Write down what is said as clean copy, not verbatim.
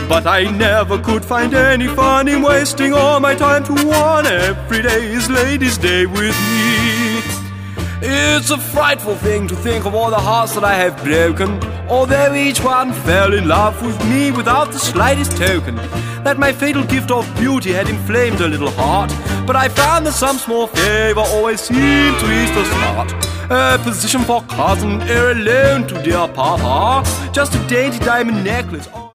But I never could find any fun in wasting all my time to one every day's Ladies' Day with me. It's a frightful thing to think of all the hearts that I have broken, although each one fell in love with me without the slightest token that my fatal gift of beauty had inflamed her little heart. But I found that some small favor always seemed to ease the start. A position for cousin, heir alone to dear papa, just a dainty diamond necklace.